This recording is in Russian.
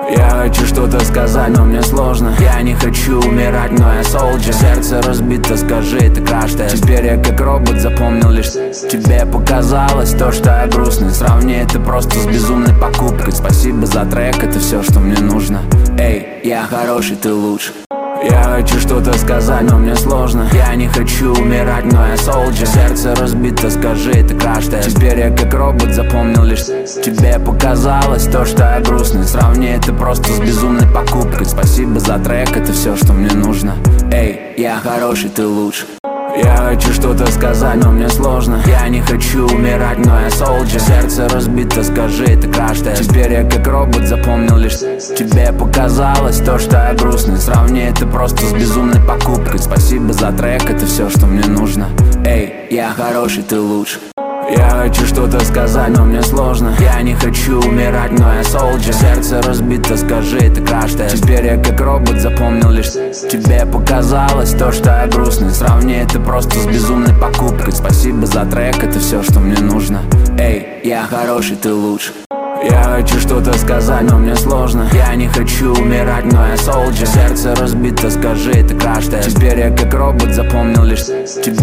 Я хочу что-то сказать, но мне сложно. Я не хочу умирать, но я солджер. Сердце разбито, скажи, ты краш-тест. Теперь я как робот запомнил лишь тебе показалось то, что я грустный. Сравни это просто с безумной покупкой. Спасибо за трек, это все, что мне нужно. Эй, я хороший, ты лучше. Я хочу что-то сказать, но мне сложно. Я не хочу умирать, но я солджер. Сердце разбито, скажи, ты краш-тест. Теперь я как робот запомнил лишь тебе показалось то, что я грустный. Сравни это просто с безумной покупкой. Спасибо за трек, это все, что мне нужно. Эй, я хороший, ты лучше. Я хочу что-то сказать, но мне сложно. Я не хочу умирать, но я солджер. Сердце разбито, скажи, ты краш-тест. Теперь я как робот запомнил лишь тебе показалось то, что я грустный. Сравни это просто с безумной покупкой. Спасибо за трек, это все, что мне нужно. Эй, я хороший, ты лучше. Я хочу что-то сказать, но мне сложно. Я не хочу умирать, но я солджер. Сердце разбито, скажи, ты краш-тест. Теперь я как робот запомнил лишь тебе показалось то, что я грустный. Сравни это просто с безумной покупкой. Спасибо за трек, это все, что мне нужно. Эй, я хороший, ты лучше. Я хочу что-то сказать, но мне сложно. Я не хочу умирать, но я солджер. Сердце разбито, скажи, ты краш-тест. Теперь я как робот запомнил лишь тебе